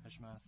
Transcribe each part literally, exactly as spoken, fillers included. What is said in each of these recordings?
願いします。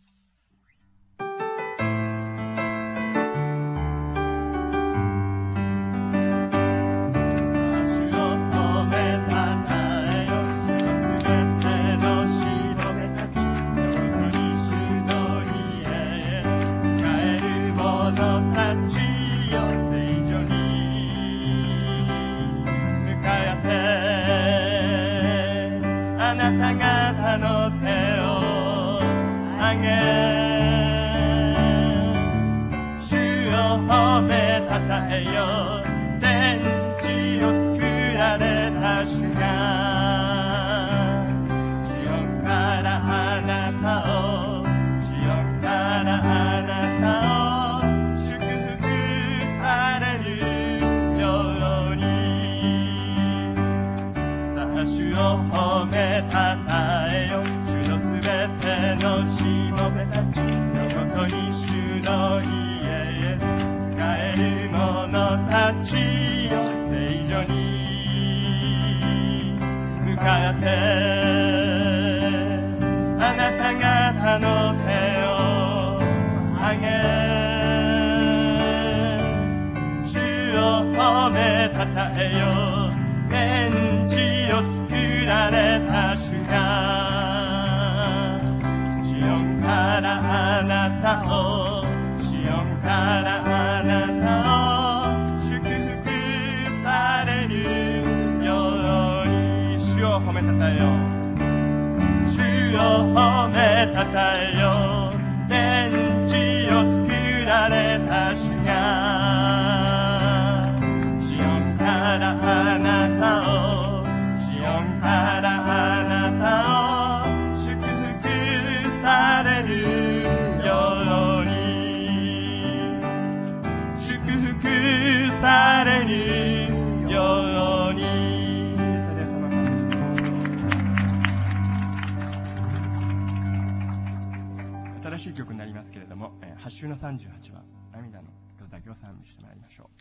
新しい曲になりますけれども、はち週のさんじゅうはちばん涙の数だけを賛美してまいりましょう。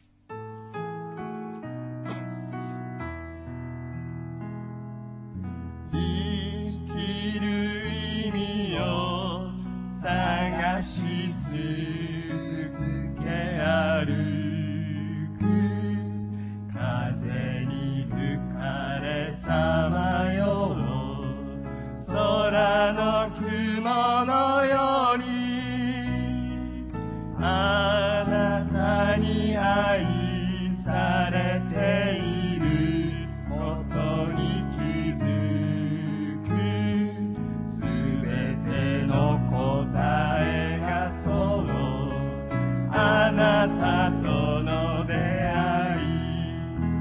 生きる意味を探し続け歩く、風に吹かれさまよう空の雲のように、あなたに愛されていることに気づく、すべての答えがそうあなたとの出会い、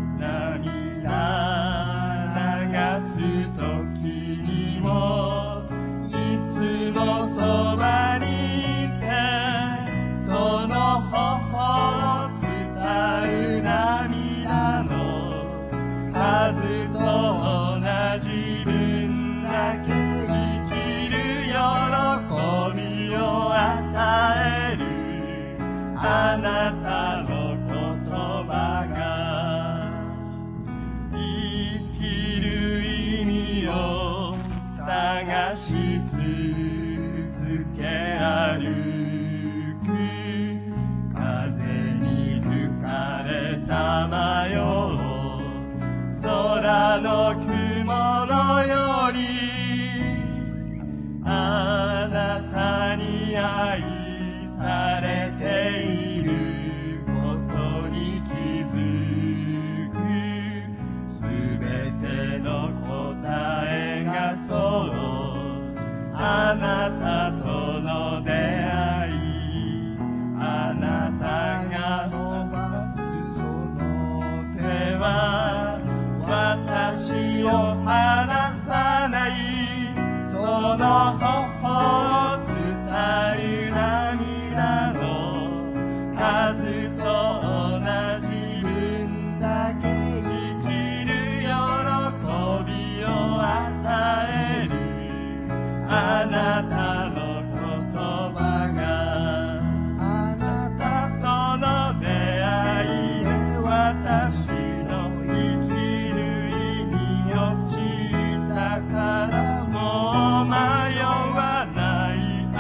涙流す時にもいつもそばにいて、その頬を伝う涙の数と同じ分だけ生きる喜びを与える、あなたの言葉が生きる意味を探し続け歩く、風に吹かれさまよう空の雲のように、あなたに愛されていることに気づく、すべての答えがそうあなたとの出会い、あなたが伸ばすその手は私を離さない、その頬を伝う涙の数と同じ分だけ生きる喜びを与える、あなたの言葉があなたとの出会いで私の生きる意味を知ったから、もう迷わない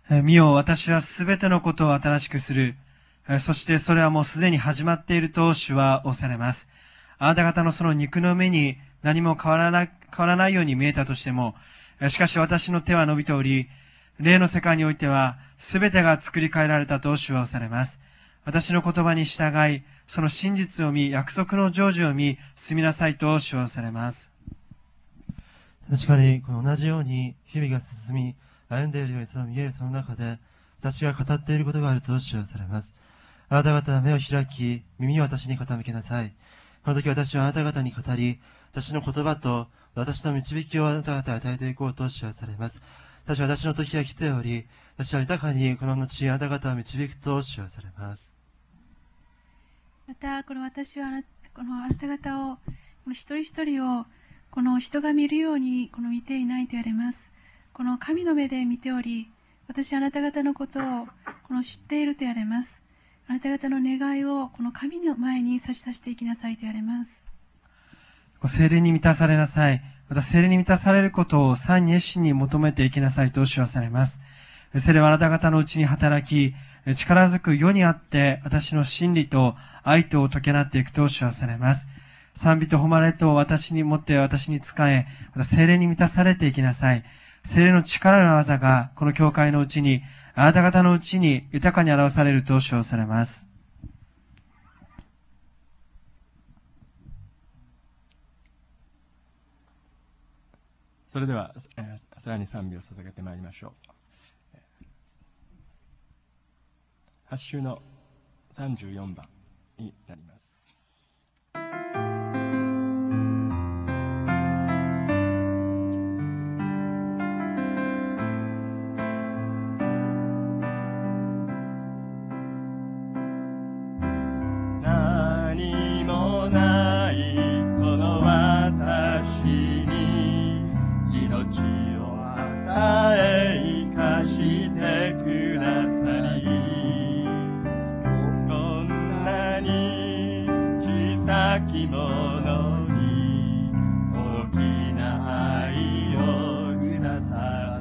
見よ、私はすべてのことを新しくする。そしてそれはもうすでに始まっていると主はおっしゃれます。あなた方のその肉の目に何も変わらない、変わらないように見えたとしても、しかし私の手は伸びており、霊の世界においてはすべてが作り変えられたと主はおっしゃれます。私の言葉に従い、その真実を見、約束の成就を見、進みなさいと主はおっしゃれます。 確かに、この同じように日々が進み、歩んでいるようにその見えるその中で、私が語っていることがあると主はされます。あなた方は目を開き、耳を私に傾けなさい。この時私はあなた方に語り、私の言葉と私の導きをあなた方に与えていこうと主はされます。しかし私の時が来ており、私は豊かにこの後あなた方を導くと主はされます。 また、この私はあなこのあなた方を、この一人一人を、この人が見るようにこの見ていないと言われます。この神の目で見ており、私はあなた方のことをこの知っていると言われます。あなた方の願いをこの神の前に差し出していきなさいと言われます。 聖霊に満たされなさい。また聖霊に満たされることをさらに熱心に求めていきなさいと主はされます。聖霊はあなた方のうちに働き、力づく世にあって私の真理と愛とを解けなっていくと主はされます。賛美と誉れと私に持って私に仕え、また聖霊に満たされていきなさい。聖霊の力の技がこの教会のうちに、あなた方のうちに豊かに表されると称されます。 それでは、さらに賛美を捧げてまいりましょう。はち週のさんじゅうよんばんになります。何もないこの私に命を与え生かしてくださり、こんなに小さきものに大きな愛をくださった。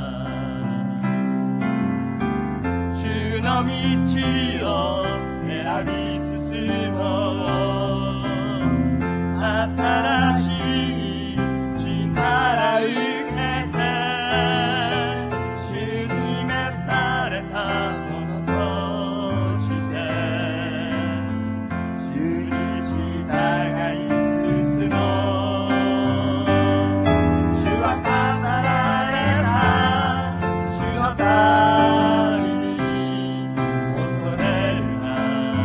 主の道を選び進もう。新しい力受けて、主に召されたものとして、主に従い進もう。主は語られた主のために恐れるな、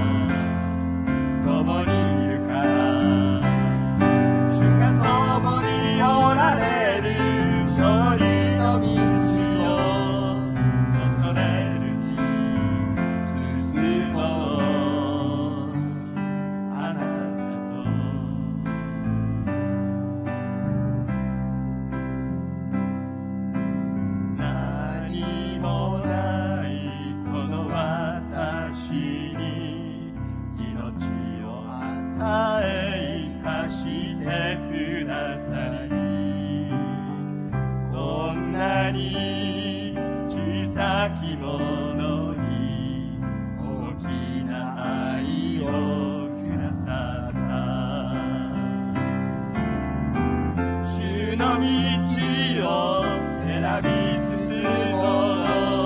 共にいるから。主が共におられる勝利の道を恐れるに進もう。あなたと何もないこの私に命を与え生かしてくださり、こんなに小さきものに大きな愛をくださった。主の道を選び進もう。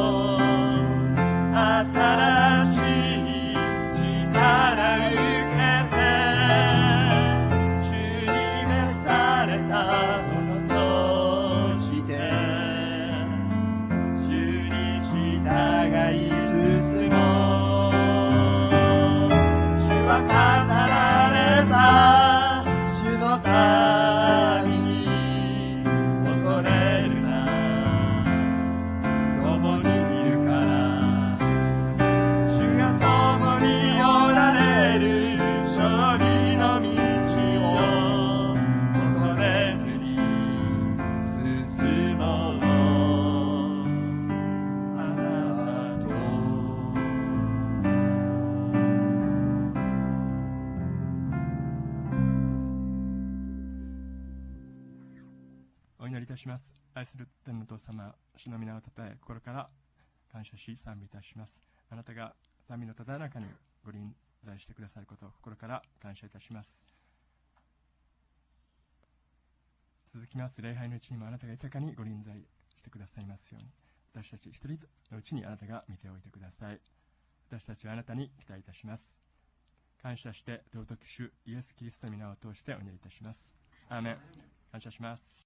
新しい力受けて、主に召されたものとして、主に従い進もう。主は語られた主の民に恐れるな、共にいるから。主が共におられる勝利の道を恐れずに進もう。あなたとお祈りいたします。愛する天のお父様、主の皆をたたえ心から感謝し賛美いたします。あなたが賛美のただ中にご臨在してくださることを心から感謝いたします。続きます礼拝のうちにもあなたが豊かにご臨在してくださいますように、私たち一人のうちにあなたが見ておいてください。私たちはあなたに期待いたします。感謝して尊き主イエス・キリストの皆を通してお祈りいたします。アーメン。感謝します。